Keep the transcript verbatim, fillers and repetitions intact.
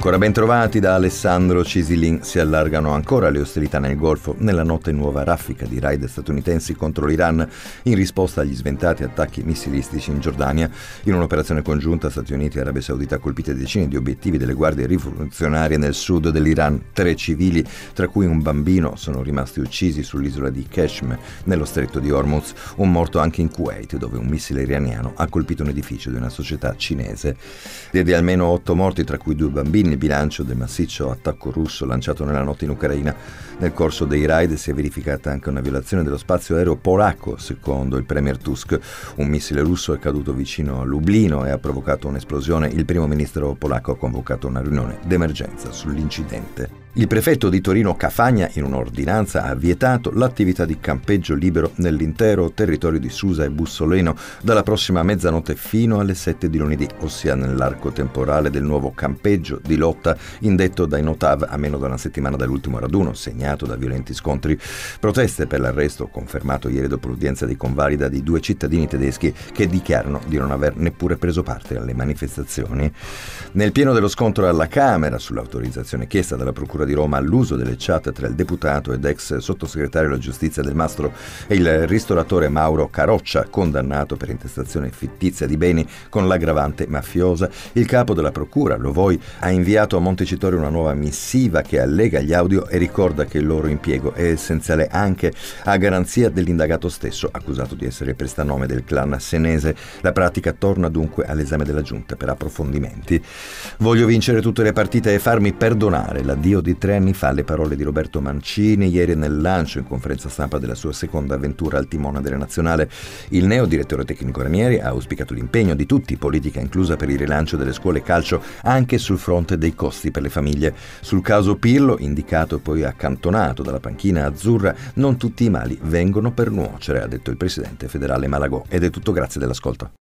Ancora ben trovati da Alessandro Cisilin. Si allargano ancora le ostilità nel Golfo nella notte nuova raffica di raid statunitensi contro l'Iran in risposta agli sventati attacchi missilistici in Giordania. In un'operazione congiunta Stati Uniti e Arabia Saudita colpite decine di obiettivi delle guardie rivoluzionarie nel sud dell'Iran. Tre civili, tra cui un bambino, sono rimasti uccisi sull'isola di Keshm nello stretto di Hormuz. Un morto anche in Kuwait, dove un missile iraniano ha colpito un edificio di una società cinese. Diede almeno otto morti, tra cui due bambini, il bilancio del massiccio attacco russo lanciato nella notte in Ucraina. Nel corso dei raid si è verificata anche una violazione dello spazio aereo polacco, secondo il premier Tusk. Un missile russo è caduto vicino a Lublino e ha provocato un'esplosione. Il primo ministro polacco ha convocato una riunione d'emergenza sull'incidente. Il prefetto di Torino Cafagna, in un'ordinanza, ha vietato l'attività di campeggio libero nell'intero territorio di Susa e Bussoleno dalla prossima mezzanotte fino alle sette di lunedì, ossia nell'arco temporale del nuovo campeggio di lotta indetto dai Notav a meno di una settimana dall'ultimo raduno, segnato da violenti scontri. Proteste per l'arresto, confermato ieri dopo l'udienza di convalida, di due cittadini tedeschi che dichiarano di non aver neppure preso parte alle manifestazioni. Nel pieno dello scontro alla Camera sull'autorizzazione chiesta dalla Procura di Roma all'uso delle chat tra il deputato ed ex sottosegretario alla giustizia Del Mastro e il ristoratore Mauro Caroccia, condannato per intestazione fittizia di beni con l'aggravante mafiosa, il capo della procura, Lovoi, ha inviato a Montecitorio una nuova missiva che allega gli audio e ricorda che il loro impiego è essenziale anche a garanzia dell'indagato stesso, accusato di essere prestanome del clan senese. La pratica torna dunque all'esame della Giunta per approfondimenti. Voglio vincere tutte le partite e farmi perdonare. L'addio di tre anni fa, le parole di Roberto Mancini ieri nel lancio in conferenza stampa della sua seconda avventura al timone della nazionale. Il neo direttore tecnico Ranieri ha auspicato l'impegno di tutti, politica inclusa, per il rilancio delle scuole calcio anche sul fronte dei costi per le famiglie. Sul caso Pirlo, indicato e poi accantonato dalla panchina azzurra, non tutti i mali vengono per nuocere, ha detto il presidente federale Malagò. Ed è tutto, grazie dell'ascolto.